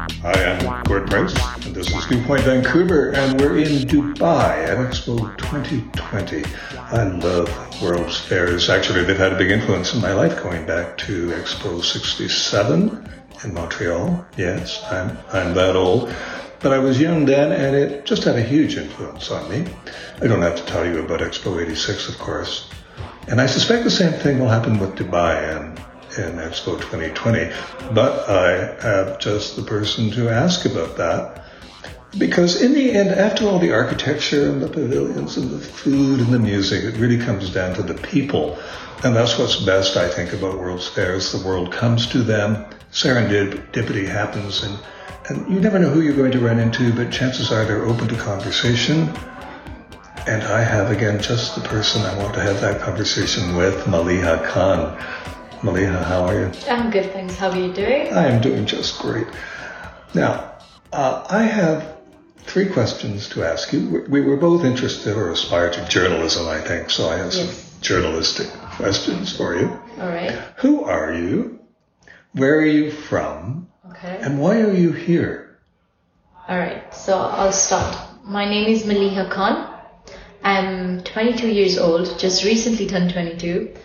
Hi, I'm Gord Price, and this is New Point Vancouver, and we're in Dubai at Expo 2020. I love World's Fairs. Actually, they've had a big influence in my life going back to Expo 67 in Montreal. Yes, I'm that old. But I was young then, and it just had a huge influence on me. I don't have to tell you about Expo 86, of course. And I suspect the same thing will happen with Dubai and in Expo 2020, but I have just the person to ask about that. Because in the end, after all the architecture and the pavilions and the food and the music, it really comes down to the people. And that's what's best, I think, about World's Fairs. The world comes to them, serendipity happens, and you never know who you're going to run into, but chances are they're open to conversation. And I have, again, just the person I want to have that conversation with, Maliha Khan. Maliha, how are you? I'm good, thanks. How are you doing? I am doing just great. Now, I have 3 questions to ask you. We were both interested or aspire to journalism, I think, so I have some journalistic questions for you. All right. Who are you? Where are you from? Okay. And why are you here? All right, so I'll start. My name is Maliha Khan. I'm 22 years old, just recently turned 22.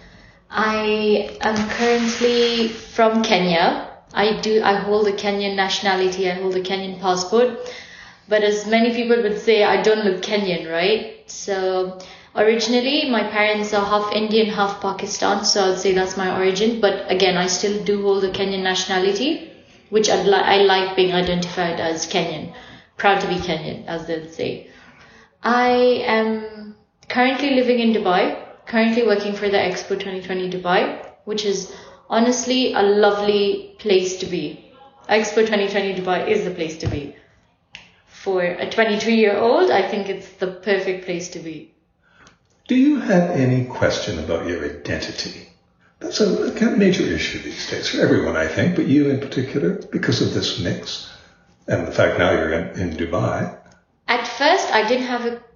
I am currently from Kenya. I hold a Kenyan nationality. I hold a Kenyan passport. But as many people would say, I don't look Kenyan, right? So originally, my parents are half Indian, half Pakistan. So I'd say that's my origin. But again, I still do hold a Kenyan nationality, which I like being identified as Kenyan. Proud to be Kenyan, as they'd say. I am currently living in Dubai. Currently working for the Expo 2020 Dubai, which is honestly a lovely place to be. Expo 2020 Dubai is the place to be. For a 22-year-old, I think it's the perfect place to be. Do you have any question about your identity? That's a kind of major issue these days for everyone, I think, but you in particular, because of this mix and the fact now you're in Dubai. At first, I didn't have a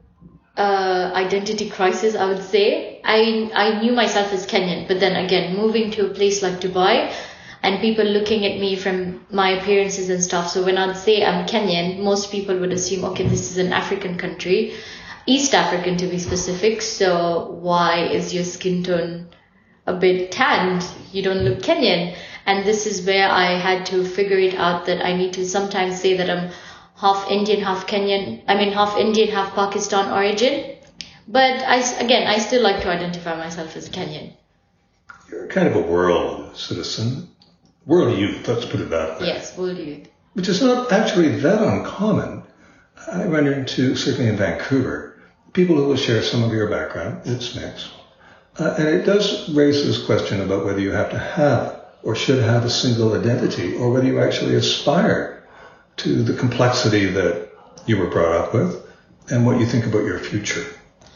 identity crisis, I would say. I knew myself as Kenyan, but then again, moving to a place like Dubai and people looking at me from my appearances and stuff. So when I'd say I'm Kenyan, most people would assume, okay, this is an African country, East African to be specific. So why is your skin tone a bit tanned? You don't look Kenyan. And this is where I had to figure it out that I need to sometimes say that I'm half Indian, half Kenyan. Half Indian, half Pakistan origin. But I still like to identify myself as Kenyan. You're kind of a world citizen. World youth, let's put it that way. Yes, world youth. Which is not actually that uncommon. I run into, certainly in Vancouver, people who will share some of your background. It's mixed. And it does raise this question about whether you have to have or should have a single identity, or whether you actually aspire to the complexity that you were brought up with and what you think about your future.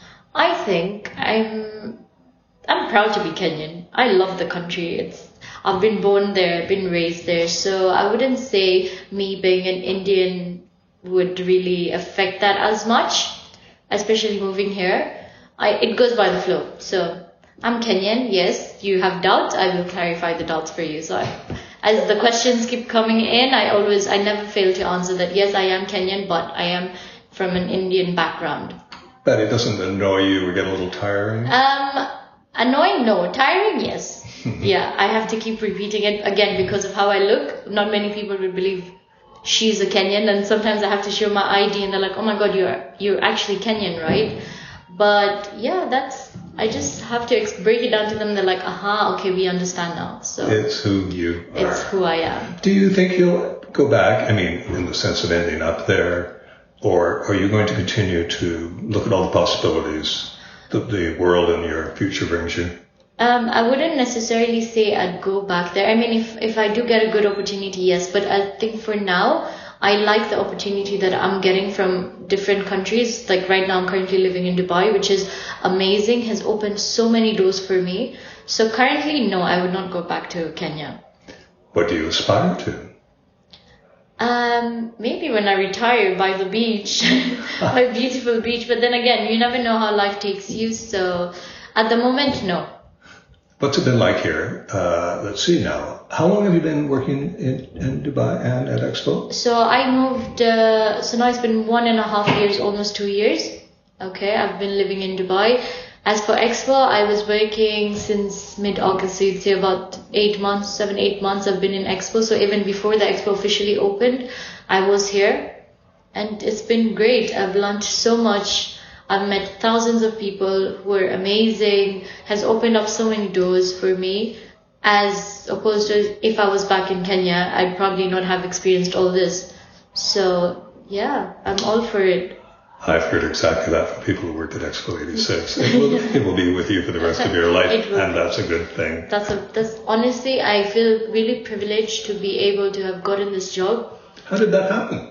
I think I'm proud to be Kenyan. I love the country. I've been born there, I've been raised there, so I wouldn't say me being an Indian would really affect that as much, especially moving here. It goes by the flow. So I'm Kenyan, yes. You have doubts, I will clarify the doubts for you. So as the questions keep coming in, I never fail to answer that yes, I am Kenyan, but I am from an Indian background. But it doesn't annoy you or get a little tiring? Annoying, no. Tiring, yes. Yeah, I have to keep repeating it again because of how I look. Not many people will believe she's a Kenyan, and sometimes I have to show my ID and they're like, oh my god, you're actually Kenyan, right? But yeah, I just have to break it down to them. They're like, aha, okay, we understand now. So it's who you are. It's who I am. Do you think you'll go back, in the sense of ending up there, or are you going to continue to look at all the possibilities that the world and your future brings you? I wouldn't necessarily say I'd go back there. If I do get a good opportunity, yes. But I think for now, I like the opportunity that I'm getting from different countries. Like right now, I'm currently living in Dubai, which is amazing, has opened so many doors for me. So currently, no, I would not go back to Kenya. What do you aspire to? Maybe when I retire by the beach, by a beautiful beach. But then again, you never know how life takes you. So at the moment, no. What's it been like here? Let's see now. How long have you been working in Dubai and at Expo? So I moved, so now it's been 1.5 years, almost 2 years. Okay, I've been living in Dubai. As for Expo, I was working since mid-August, so you'd say about 8 months, 7-8 months I've been in Expo. So even before the Expo officially opened, I was here. And it's been great. I've learned so much. I've met thousands of people who are amazing, has opened up so many doors for me, as opposed to if I was back in Kenya, I'd probably not have experienced all this. So yeah, I'm all for it. I've heard exactly that from people who worked at Expo 86. It will be with you for the rest of your life, and that's a good thing. That's honestly, I feel really privileged to be able to have gotten this job. How did that happen?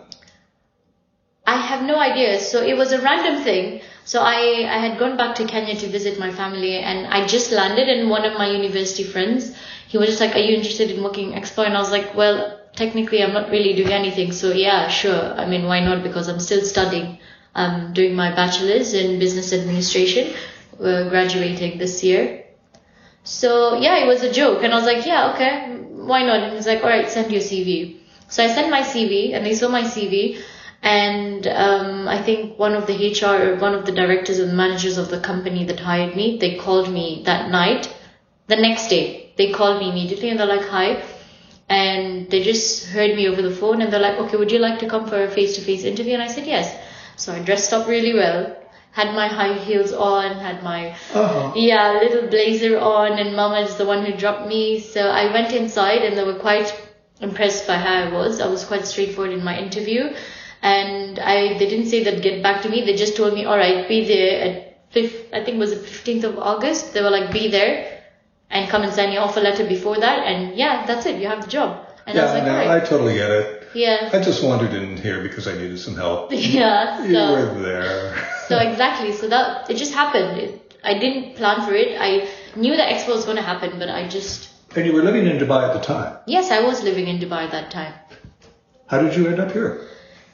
I have no idea. So it was a random thing. So I had gone back to Kenya to visit my family, and I just landed, and one of my university friends, he was just like, are you interested in working Expo? And I was like, well, technically I'm not really doing anything. So yeah, sure. I mean, why not? Because I'm still studying. I'm doing my bachelor's in business administration, graduating this year. So yeah, it was a joke. And I was like, yeah, okay, why not? And he's like, all right, send your CV. So I sent my CV, and they saw my CV. And I think one of the HR or one of the directors and managers of the company that hired me, they called me that night. The next day, they called me immediately, and they're like, hi. And they just heard me over the phone, and they're like, okay, would you like to come for a face-to-face interview? And I said, yes. So I dressed up really well, had my high heels on, had my little blazer on, and Mama is the one who dropped me. So I went inside, and they were quite impressed by how I was. I was quite straightforward in my interview. And they didn't say they'd get back to me. They just told me, all right, be there at 15th of August. They were like, be there and come and sign your offer letter before that. And yeah, that's it. You have the job. And I was like, all right. I totally get it. Yeah. I just wandered in here because I needed some help. Yeah. You were there. So exactly. So that, it just happened. I didn't plan for it. I knew that Expo was going to happen, but I just... And you were living in Dubai at the time? Yes, I was living in Dubai at that time. How did you end up here?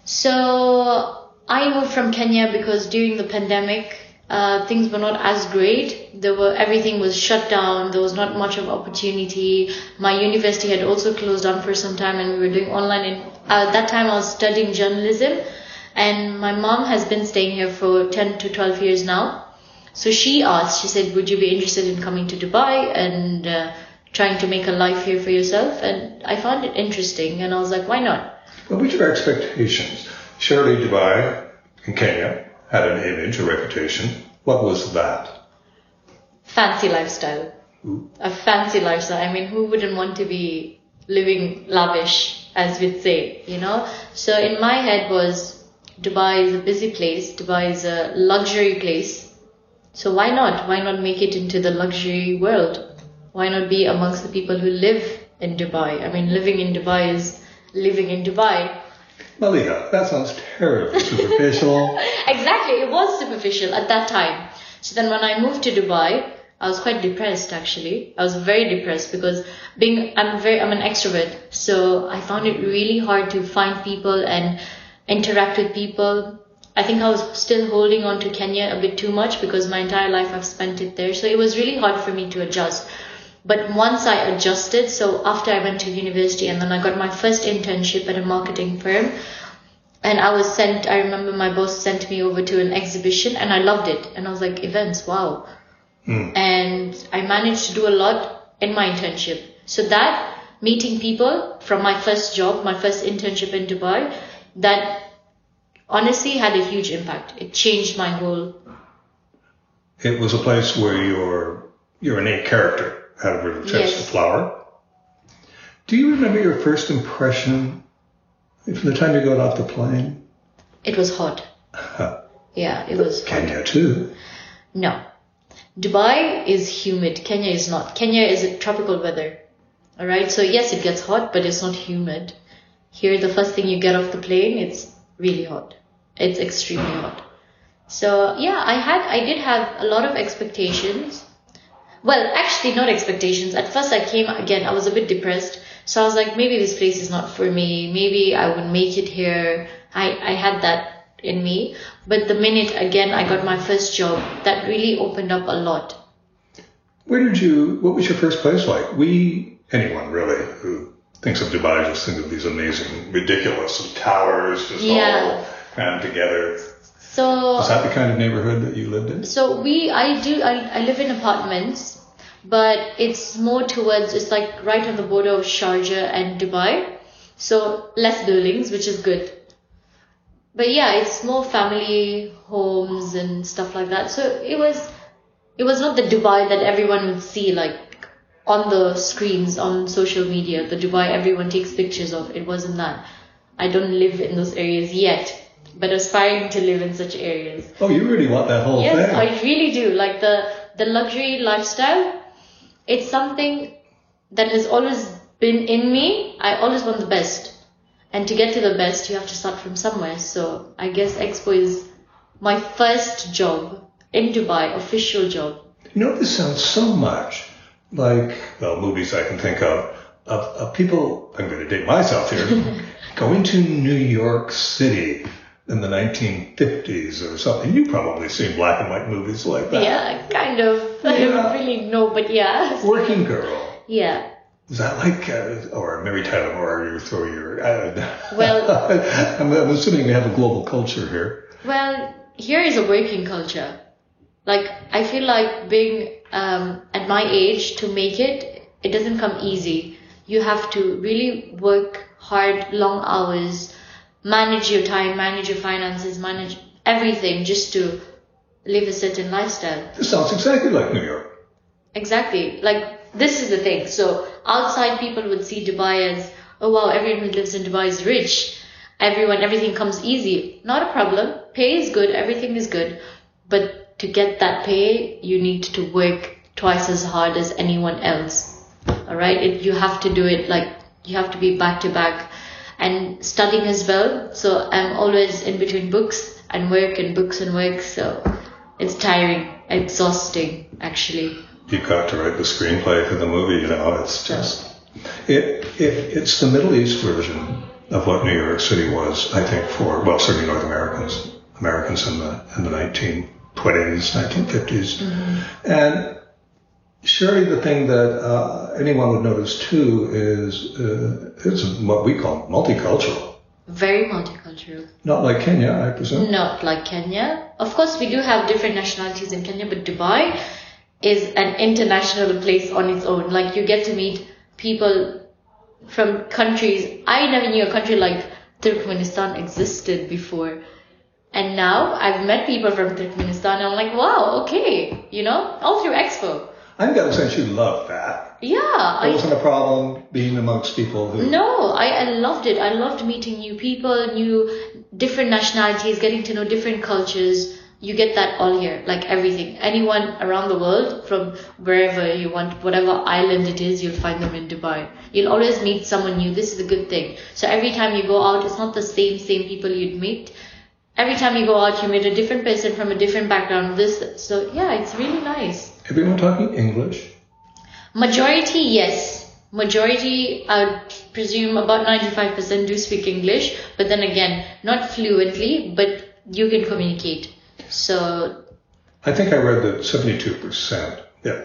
So I moved from Kenya because during the pandemic, things were not as great. Everything was shut down. There was not much of opportunity. My university had also closed down for some time, and we were doing online. And at that time, I was studying journalism, and my mom has been staying here for 10 to 12 years now. So she said, would you be interested in coming to Dubai and trying to make a life here for yourself? And I found it interesting, and I was like, why not? What were your expectations? Surely Dubai in Kenya had an image, a reputation. What was that? Fancy lifestyle. Ooh. A fancy lifestyle. I mean, who wouldn't want to be living lavish, as we'd say, you know? So in my head was, Dubai is a busy place. Dubai is a luxury place. So why not? Why not make it into the luxury world? Why not be amongst the people who live in Dubai? I mean, living in Dubai is living in Dubai. Maliha, that sounds terribly superficial. Exactly, it was superficial at that time. So then when I moved to Dubai, I was quite depressed actually. I was very depressed because I'm an extrovert. So I found it really hard to find people and interact with people. I think I was still holding on to Kenya a bit too much because my entire life I've spent it there. So it was really hard for me to adjust. But once I adjusted, so after I went to university and then I got my first internship at a marketing firm, and I remember my boss sent me over to an exhibition and I loved it. And I was like, events, wow. And I managed to do a lot in my internship. So that, meeting people from my first job, my first internship in Dubai, that honestly had a huge impact. It changed my whole... It was a place where your innate character had a real chance to flower. Do you remember your first impression from the time you got off the plane? It was hot. Yeah, it was hot. Kenya too. No. Dubai is humid. Kenya is not. Kenya is a tropical weather. Alright, so yes, it gets hot, but it's not humid. Here, the first thing you get off the plane, it's really hot. It's extremely hot. So yeah, I did have a lot of expectations. Well, actually not expectations. At first I came, again, I was a bit depressed. So I was like, maybe this place is not for me. Maybe I would make it here. I had that in me. But the minute, again, I got my first job, that really opened up a lot. What was your first place like? Anyone really who thinks of Dubai just think of these amazing, ridiculous towers just all crammed together. So is that the kind of neighborhood that you lived in? So I live in apartments, but it's more towards, it's like right on the border of Sharjah and Dubai. So less buildings, which is good. But yeah, it's more family homes and stuff like that. So it was not the Dubai that everyone would see like on the screens on social media, the Dubai everyone takes pictures of. It wasn't that. I don't live in those areas yet, but aspiring to live in such areas. Oh, you really want that whole thing? Yes, I really do. Like the luxury lifestyle, it's something that has always been in me. I always want the best. And to get to the best, you have to start from somewhere. So I guess Expo is my first job in Dubai, official job. You know, this sounds so much like, well, movies I can think of people, I'm going to date myself here, going to New York City in the 1950s or something. You've probably seen black and white movies like that. Yeah, kind of. Yeah. I don't really know, but yeah. Working Girl. Yeah. Is that like, or Mary Tyler Moore, you throw your... well... I'm assuming we have a global culture here. Well, here is a working culture. Like, I feel like being at my age to make it doesn't come easy. You have to really work hard, long hours, manage your time, manage your finances, manage everything just to live a certain lifestyle. This sounds exactly like New York. Exactly. Like, this is the thing. So outside people would see Dubai as, oh wow, everyone who lives in Dubai is rich. Everything comes easy. Not a problem. Pay is good. Everything is good. But to get that pay, you need to work twice as hard as anyone else. All right. You have to do it like, you have to be back to back and studying as well. So I'm always in between books and work and books and work. So it's tiring, exhausting actually. You've got to write the screenplay for the movie, you know, it's just... It's the Middle East version of what New York City was, I think, for, well, certainly North Americans in the 1920s, 1950s. Mm-hmm. And surely the thing that anyone would notice, too, is it's what we call multicultural. Very multicultural. Not like Kenya, I presume? Not like Kenya. Of course, we do have different nationalities in Kenya, but Dubai is an international place on its own. Like, you get to meet people from countries. I never knew a country like Turkmenistan existed before. And now I've met people from Turkmenistan and I'm like, wow, okay, you know, all through Expo. I've got a sense you love that. Yeah. It wasn't a problem being amongst people who... No, I loved it. I loved meeting new people, different nationalities, getting to know different cultures. You get that all here, like everything. Anyone around the world, from wherever you want, whatever island it is, you'll find them in Dubai. You'll always meet someone new. This is a good thing. So every time you go out, it's not the same people you'd meet. Every time you go out, you meet a different person from a different background. So yeah, it's really nice. Everyone talking English? Majority, yes. Majority, I would presume about 95% do speak English. But then again, not fluently, but you can communicate. So I think I read that 72%,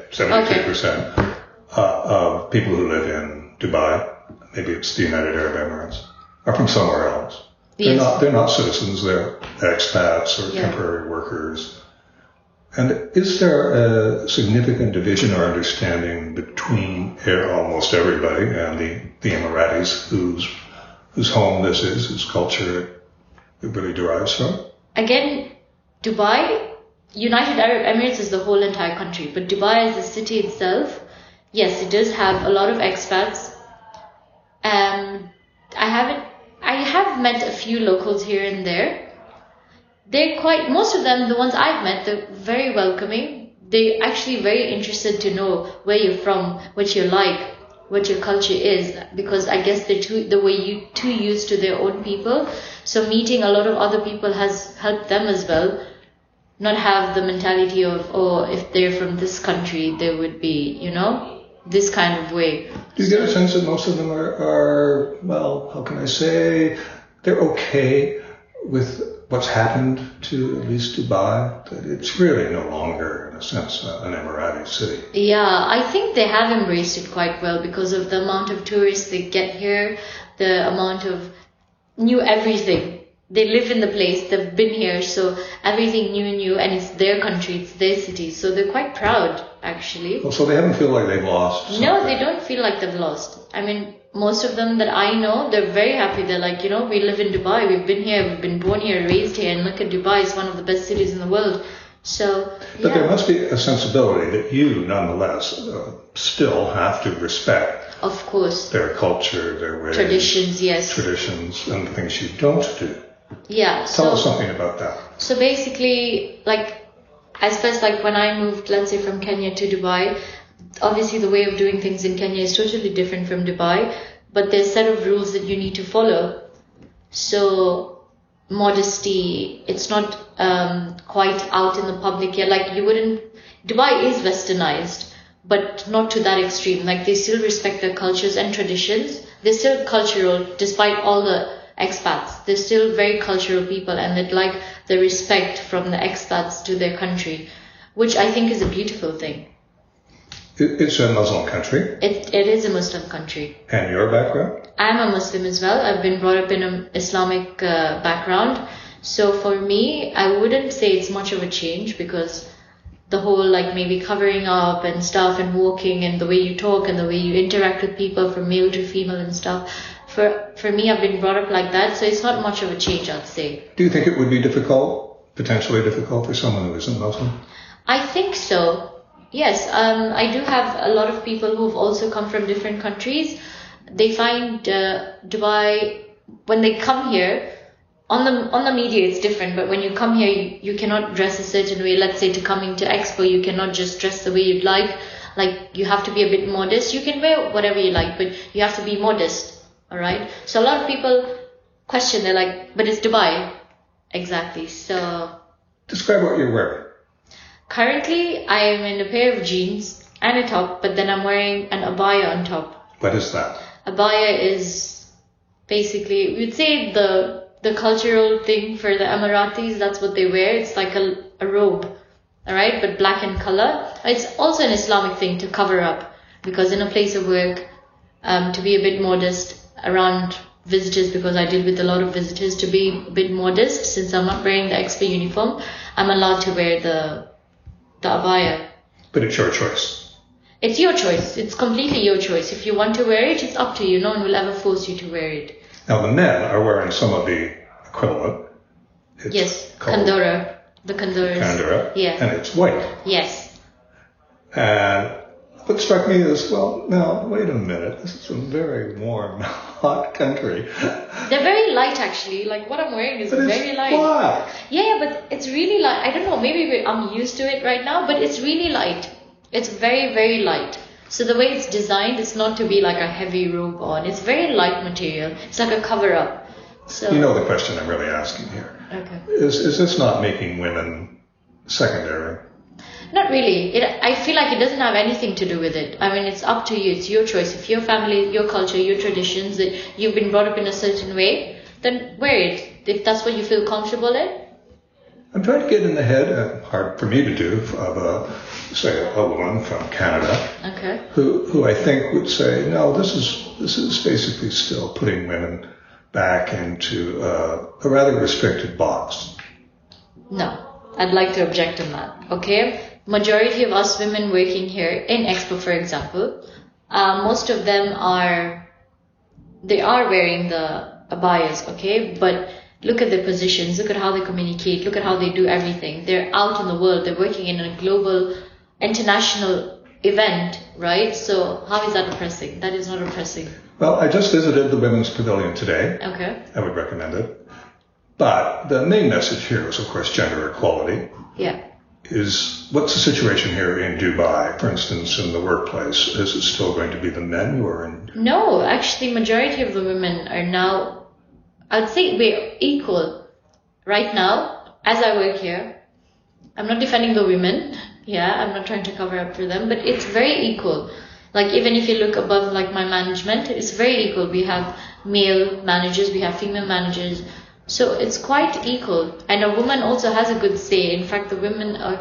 72% of people who live in Dubai, maybe it's the United Arab Emirates, are from somewhere else. Yes. They're not citizens, they're expats or temporary workers. And is there a significant division or understanding between almost everybody and the Emiratis whose home this is, whose culture it really derives from? Again, Dubai, United Arab Emirates is the whole entire country, but Dubai as the city itself, yes, it does have a lot of expats. I have met a few locals here and there. Most of them, the ones I've met, they're very welcoming. They're actually very interested to know where you're from, what you're like, what your culture is, because I guess they're too used to their own people. So meeting a lot of other people has helped them as well. Not have the mentality of, oh, if they're from this country, they would be, this kind of way. Do you get a sense that most of them are, well, how can I say, they're okay with what's happened to at least Dubai? That it's really no longer an a sense, an Emirati city. Yeah, I think they have embraced it quite well because of the amount of tourists they get here, the amount of new everything. They live in the place, they've been here, so everything new, and it's their country, it's their city, so they're quite proud, actually. Well, so they haven't feel like they've lost something. No, they don't feel like they've lost. I mean, most of them that I know, they're very happy. They're like, we live in Dubai, we've been here, we've been born here, raised here, and look at Dubai, it's one of the best cities in the world. So, But there must be a sensibility that you, nonetheless, still have to respect. Of course. Their culture, their ways. Traditions, yes. Traditions and the things you don't do. Yeah. Tell us something about that. So basically, as first, when I moved, let's say from Kenya to Dubai, obviously the way of doing things in Kenya is totally different from Dubai, but there's a set of rules that you need to follow. So modesty, it's not quite out in the public yet. Dubai is westernized, but not to that extreme. They still respect their cultures and traditions. They're still cultural, despite all the expats. They're still very cultural people, and they'd like the respect from the expats to their country, which I think is a beautiful thing. It's a Muslim country. It is a Muslim country. And your background? I'm a Muslim as well. I've been brought up in an Islamic background. So for me, I wouldn't say it's much of a change, because the whole maybe covering up and stuff and walking and the way you talk and the way you interact with people from male to female and stuff, for me, I've been brought up like that, so it's not much of a change, I'd say. Do you think it would be potentially difficult for someone who isn't Muslim? I think so. Yes, I do have a lot of people who've also come from different countries. They find Dubai, when they come here, on the media it's different, but when you come here, you cannot dress a certain way. Let's say to coming to Expo, you cannot just dress the way you'd like. You have to be a bit modest. You can wear whatever you like, but you have to be modest. All right. So a lot of people question. They're like, "But it's Dubai." Exactly. So. Describe what you're wearing. Currently, I am in a pair of jeans and a top, but then I'm wearing an abaya on top. What is that? Abaya is basically, we'd say the cultural thing for the Emiratis. That's what they wear. It's like a robe, all right, but black in color. It's also an Islamic thing to cover up, because in a place of work, to be a bit modest around visitors, because I deal with a lot of visitors, to be a bit modest, since I'm not wearing the Expo uniform, I'm allowed to wear the abaya. But it's your choice. It's your choice. It's completely your choice. If you want to wear it, it's up to you. No one will ever force you to wear it. Now the men are wearing some of the equivalent. Yes, kandora. The kandora. Kandora. Yeah. And it's white. Yes. And what struck me is, now, wait a minute. This is a very warm, hot country. They're very light, actually. What I'm wearing is very light. Black. Yeah, but it's really light. I don't know, maybe I'm used to it right now, but it's really light. It's very, very light. So the way it's designed, it's not to be like a heavy robe on. It's very light material. It's like a cover-up. So. You know the question I'm really asking here. Okay. Is this not making women secondary? Not really. I feel like it doesn't have anything to do with it. I mean, it's up to you. It's your choice. If your family, your culture, your traditions, that you've been brought up in a certain way, then wear it. If that's what you feel comfortable in. I'm trying to get in the head, hard for me to do, of say a woman from Canada, okay, who I think would say, no, this is basically still putting women back into a rather restricted box. No, I'd like to object on that. Okay. Majority of us women working here in Expo, for example, most of them are wearing the abayas, okay? But look at their positions, look at how they communicate, look at how they do everything. They're out in the world, they're working in a global, international event, right? So how is that oppressing? That is not oppressing. Well, I just visited the Women's Pavilion today. Okay. I would recommend it. But the main message here is, of course, gender equality. Yeah. What's the situation here in Dubai, for instance, in the workplace? Is it still going to be the men who are in? No, actually, majority of the women are now, I'd say we're equal right now. As I work here, I'm not defending the women. Yeah, I'm not trying to cover up for them, but it's very equal. Even if you look above, my management, it's very equal. We have male managers, we have female managers. So it's quite equal. And a woman also has a good say. In fact, the women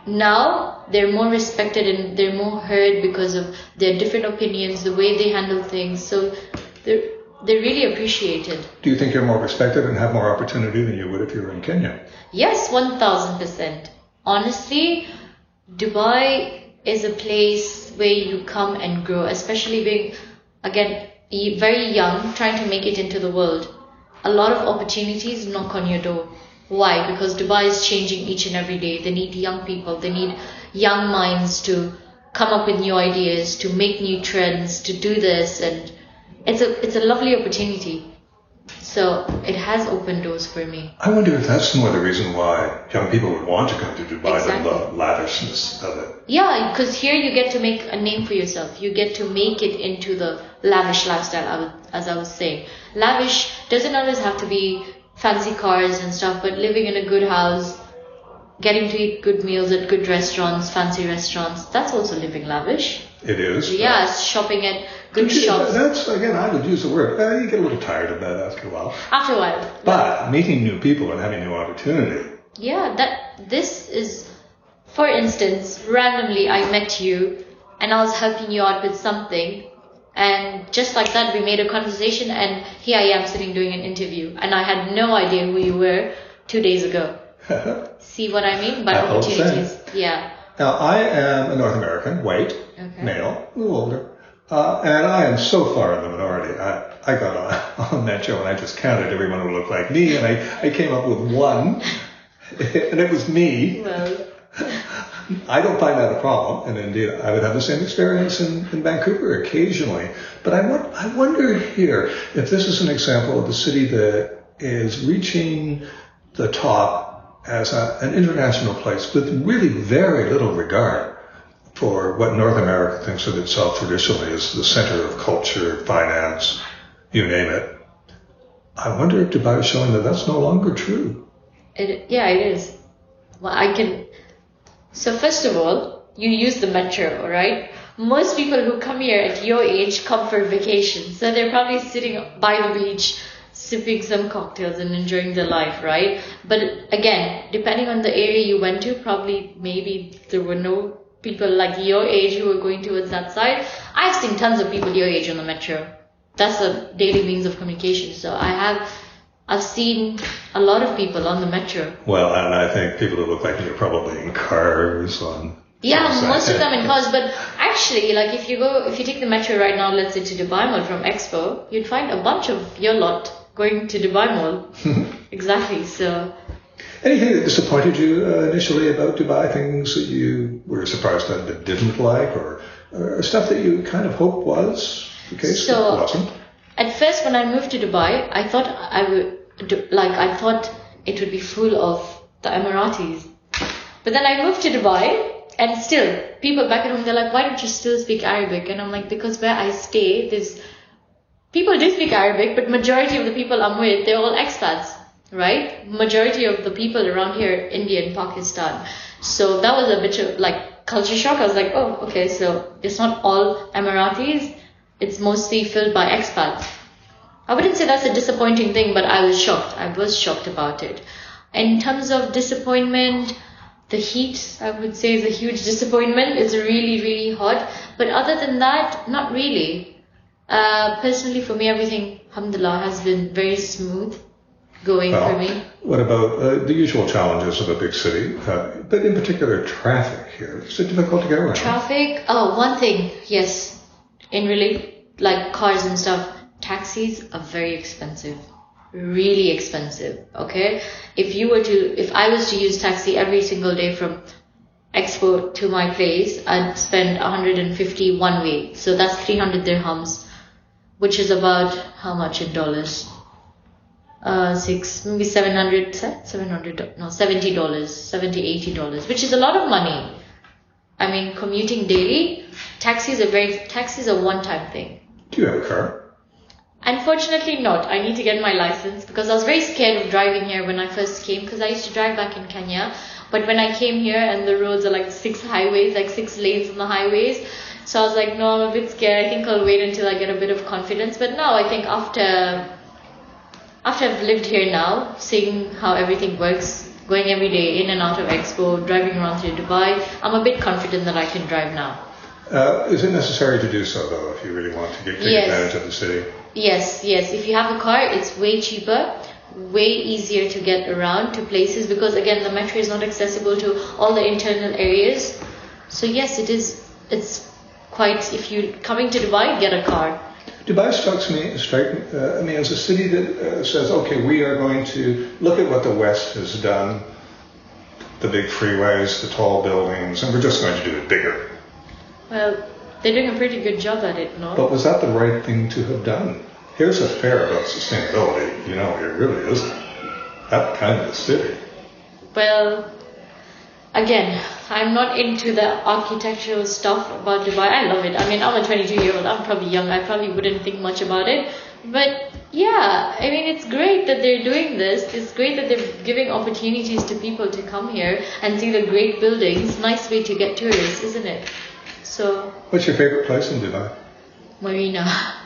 now they're more respected and they're more heard because of their different opinions, the way they handle things. So they're really appreciated. Do you think you're more respected and have more opportunity than you would if you were in Kenya? Yes, 1000%. Honestly, Dubai is a place where you come and grow, especially being, again, very young, trying to make it into the world. A lot of opportunities knock on your door. Why? Because Dubai is changing each and every day. They need young people. They need young minds to come up with new ideas, to make new trends, to do this. And it's a lovely opportunity. So it has opened doors for me. I wonder if that's more the reason why young people would want to come to Dubai, Exactly. the lavishness of it. Yeah, because here you get to make a name for yourself. You get to make it into the lavish lifestyle, as I was saying. Lavish doesn't always have to be fancy cars and stuff, but living in a good house, getting to eat good meals at good restaurants, fancy restaurants, that's also living lavish. It is. Yes, shopping at good shops. That's, again, I would use the word, you get a little tired of that after a while. After a while. But meeting new people and having new opportunity. Yeah, this is, for instance, randomly I met you and I was helping you out with something, and just like that we made a conversation, and here I am sitting doing an interview, and I had no idea who you were 2 days ago. See what I mean? By That whole opportunities. thing. Yeah. Now, I am a North American, white, Okay. male, a little older, and I am so far in the minority. I got on that show and I just counted everyone who looked like me, and I came up with one, and it was me. Well, I don't find that a problem, and indeed I would have the same experience in Vancouver occasionally. But I wonder here if this is an example of a city that is reaching the top as an international place with really very little regard for what North America thinks of itself traditionally as the center of culture, finance, you name it. I wonder if Dubai is showing that that's no longer true. it is. Well, so first of all, you use the metro, alright? Most people who come here at your age come for vacation, so they're probably sitting by the beach, sipping some cocktails and enjoying their life, right? But again, depending on the area you went to, probably maybe there were no people like your age who were going towards that side. I've seen tons of people your age on the metro. That's a daily means of communication. So I've seen a lot of people on the metro. Well, and I think people who look like me are probably in cars on... Yeah, most of them in cars, but actually, like if you take the metro right now, let's say to Dubai Mall from Expo, you'd find a bunch of your lot going to Dubai Mall. Exactly, so... Anything that disappointed you initially about Dubai, things that you were surprised at but didn't like, or stuff that you kind of hoped was the case but wasn't? At first, when I moved to Dubai, I thought I thought it would be full of the Emiratis. But then I moved to Dubai, and still, people back at home, they're like, why don't you still speak Arabic? And I'm like, because where I stay, people do speak Arabic, but majority of the people I'm with, they're all expats, right? Majority of the people around here, India and Pakistan. So that was a bit of like culture shock. I was like, oh, okay, so it's not all Emiratis. It's mostly filled by expats. I wouldn't say that's a disappointing thing, but I was shocked. I was shocked about it. In terms of disappointment, the heat, I would say, is a huge disappointment. It's really, really hot. But other than that, not really. Personally, for me, everything, alhamdulillah, has been very smooth going for me. What about the usual challenges of a big city, but in particular traffic here? Is it difficult to get around? Traffic? Oh, one thing, yes. In really, like cars and stuff, taxis are very expensive. Really expensive, okay? If I was to use taxi every single day from Expo to my place, I'd spend 150 one way. So that's 300 dirhams, which is about how much in dollars? Maybe $70, $80, which is a lot of money. I mean, commuting daily, taxis are one-time thing. Do you have a car? Unfortunately not. I need to get my license because I was very scared of driving here when I first came, because I used to drive back in Kenya. But when I came here and the roads are like 6 lanes on the highways, so I was like, no, I'm a bit scared. I think I'll wait until I get a bit of confidence. But now I think after I've lived here now, seeing how everything works, going every day in and out of Expo, driving around through Dubai. I'm a bit confident that I can drive now. Is it necessary to do so, though, if you really want to take advantage of the city? Yes. If you have a car, it's way cheaper, way easier to get around to places because, again, the metro is not accessible to all the internal areas. So, yes, it is. It's quite, if you're coming to Dubai, get a car. Dubai strikes me as a city that says, okay, we are going to look at what the West has done, the big freeways, the tall buildings, and we're just going to do it bigger. Well, they're doing a pretty good job at it, no? But was that the right thing to have done? Here's a fair about sustainability. It really isn't that kind of a city. Well, again, I'm not into the architectural stuff about Dubai. I love it. I mean, I'm a 22-year-old. I'm probably young. I probably wouldn't think much about it. But yeah, I mean, it's great that they're doing this. It's great that they're giving opportunities to people to come here and see the great buildings. Nice way to get tourists, isn't it? So. What's your favorite place in Dubai? Marina,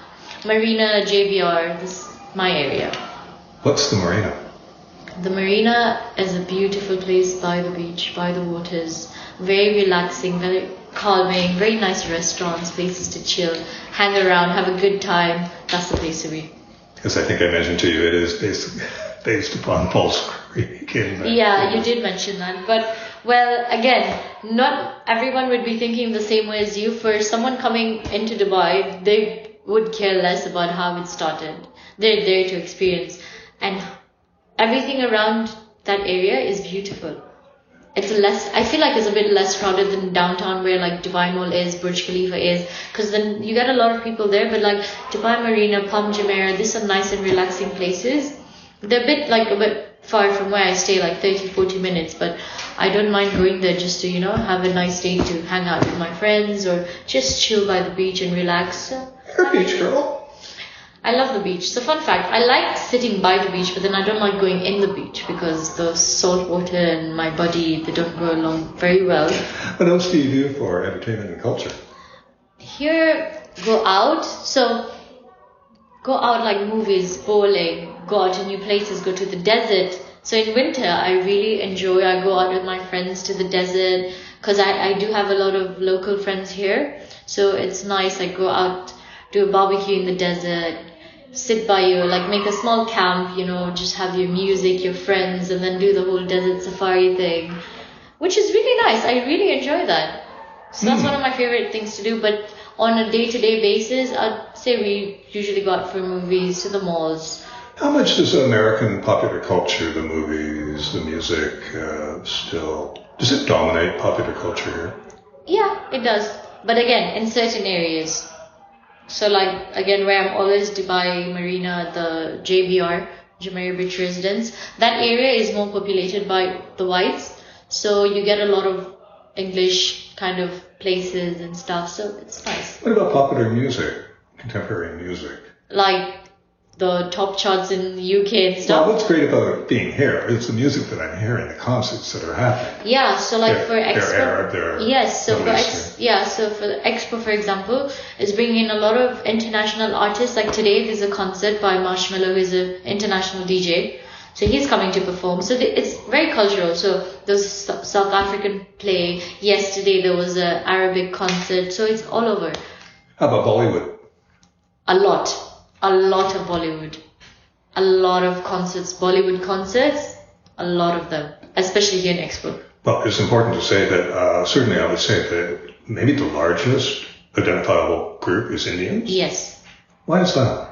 JBR. This is my area. What's the Marina? The Marina is a beautiful place by the beach, by the waters. Very relaxing, very calming, very nice restaurants, places to chill, hang around, have a good time. That's the place to be. Because I think I mentioned to you, it is based upon Paul's Creek. Yeah, you did mention that. But, well, again, not everyone would be thinking the same way as you. For someone coming into Dubai, they would care less about how it started. They're there to experience. And everything around that area is beautiful. I feel like it's a bit less crowded than downtown where like Dubai Mall is, Burj Khalifa is, because then you get a lot of people there. But like Dubai Marina, Palm Jumeirah, these are nice and relaxing places. They're a bit far from where I stay, like 30-40 minutes, but I don't mind going there just to, have a nice day to hang out with my friends or just chill by the beach and relax. You're a beach girl. I love the beach. So fun fact, I like sitting by the beach, but then I don't like going in the beach because the salt water and my body, they don't go along very well. What else do you do for entertainment and culture? Here, go out. So, go out like movies, bowling, go out to new places, go to the desert. So in winter, I really enjoy, I go out with my friends to the desert because I do have a lot of local friends here. So it's nice, I go out, do a barbecue in the desert, sit by you, like make a small camp, just have your music, your friends, and then do the whole desert safari thing, which is really nice. I really enjoy that. So that's one of my favorite things to do. But on a day-to-day basis, I'd say we usually go out for movies, to the malls. How much does American popular culture, the movies, the music, does it dominate popular culture here? Yeah, it does. But again, in certain areas. So like, again, where I'm always, Dubai Marina, the JBR, Jumeirah Beach Residence, that area is more populated by the whites. So you get a lot of English kind of places and stuff. So it's nice. What about popular music, contemporary music? Like the top charts in the UK and stuff. Well, what's great about it being here is the music that I'm hearing, the concerts that are happening. Yeah, so like for Expo, they're Arab, they're yes, so for the Expo, for example, is bringing in a lot of international artists. Like today, there's a concert by Marshmello, who's an international DJ. So he's coming to perform. So it's very cultural. So there's South African play. Yesterday there was an Arabic concert. So it's all over. How about Bollywood? A lot of Bollywood, a lot of concerts, Bollywood concerts, a lot of them, especially here in Expo. Well, it's important to say that certainly I would say that maybe the largest identifiable group is Indians. Yes. Why is that?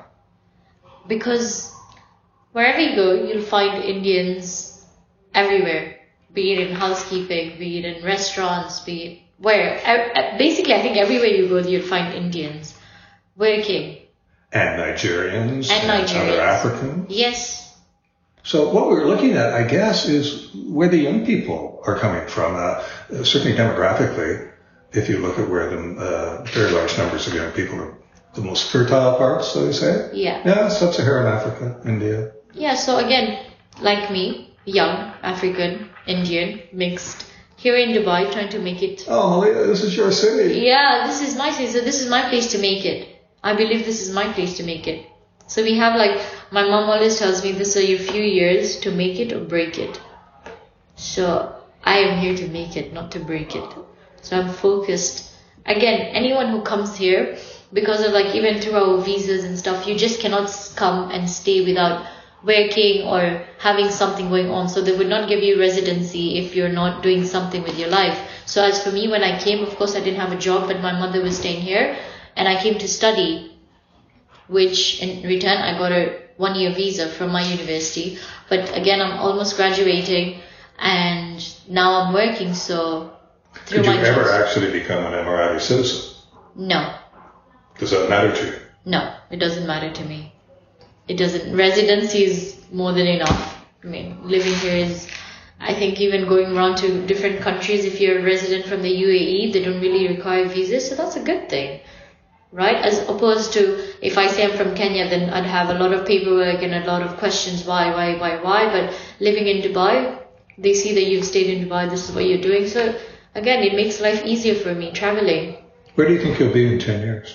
Because wherever you go, you'll find Indians everywhere, be it in housekeeping, be it in restaurants, be it where. Basically, I think everywhere you go, you'll find Indians working. And Nigerians. And other Africans. Yes. So what we're looking at, I guess, is where the young people are coming from. Certainly demographically, if you look at where the very large numbers of young people are the most fertile parts, so they say. Yeah. Yeah, Sub-Saharan Africa, India. Yeah, so again, like me, young, African, Indian, mixed, here in Dubai, trying to make it. Oh, Malia, this is your city. Yeah, this is my city, so this is my place to make it. I believe this is my place to make it. So we have my mom always tells me this are your few years to make it or break it. So I am here to make it, not to break it. So I'm focused. Again, anyone who comes here, because of like even through our visas and stuff, you just cannot come and stay without working or having something going on. So they would not give you residency if you're not doing something with your life. So as for me, when I came, of course I didn't have a job, but my mother was staying here and I came to study, which in return I got a 1-year visa from my university. But again, I'm almost graduating and now I'm working. So through Did you my ever jobs, actually become an Emirati citizen? no, Does that matter to you? no, it doesn't matter to me. It doesn't. Residency is more than enough. I mean, living here is, I think even going around to different countries, if you're a resident from the UAE, they don't really require visas, so that's a good thing, right? As opposed to, if I say I'm from Kenya, then I'd have a lot of paperwork and a lot of questions, why, but living in Dubai, they see that you've stayed in Dubai, this is what you're doing, so again, it makes life easier for me, traveling. Where do you think you'll be in 10 years?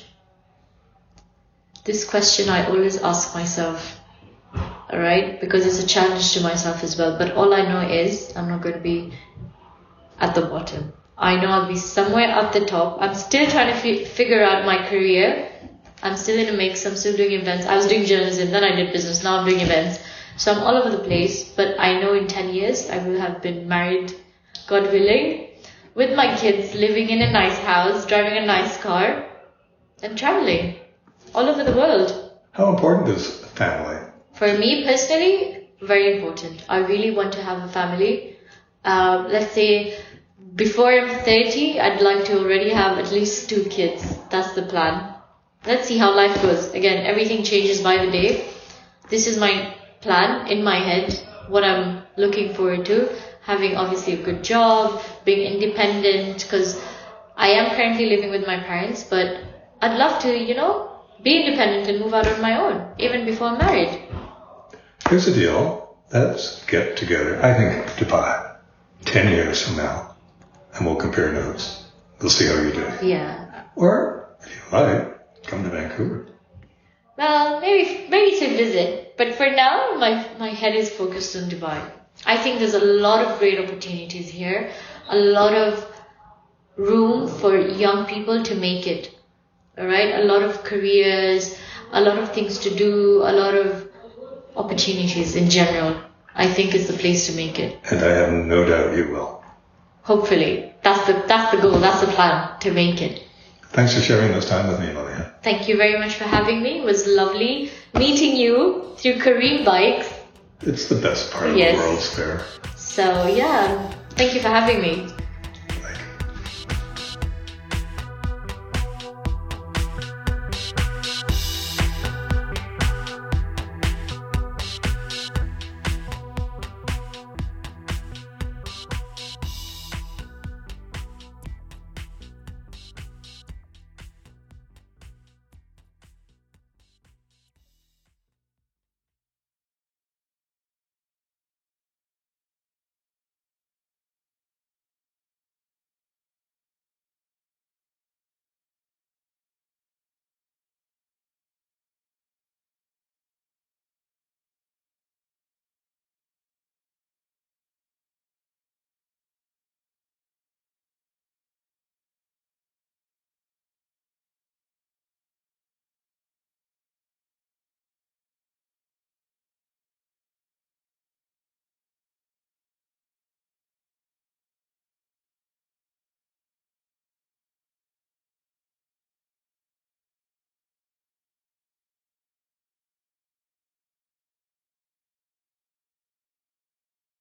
This question I always ask myself, alright, because it's a challenge to myself as well. But all I know is I'm not going to be at the bottom. I know I'll be somewhere at the top. I'm still trying to figure out my career. I'm still in a mix. I'm still doing events. I was doing journalism, then I did business, now I'm doing events. So I'm all over the place. But I know in 10 years I will have been married, God willing, with my kids, living in a nice house, driving a nice car, and traveling all over the world. How important is family? For me personally, very important. I really want to have a family. Let's say before I'm 30, I'd like to already have at least 2 kids. That's the plan. Let's see how life goes. Again, everything changes by the day. This is my plan in my head, what I'm looking forward to. Having obviously a good job, being independent, because I am currently living with my parents, but I'd love to, be independent and move out on my own, even before I'm married. Here's the deal. Let's get together. I think Dubai, 10 years from now, and we'll compare notes. We'll see how you're doing. Yeah. Or, if you like, come to Vancouver. Well, maybe to visit. But for now, my head is focused on Dubai. I think there's a lot of great opportunities here. A lot of room for young people to make it. Alright, a lot of careers, a lot of things to do, a lot of opportunities in general. I think is the place to make it. And I have no doubt you will. Hopefully. That's the goal, that's the plan, to make it. Thanks for sharing this time with me, Maliha. Thank you very much for having me. It was lovely meeting you through Kareem Bikes. It's the best part of the World's Fair. So yeah, thank you for having me.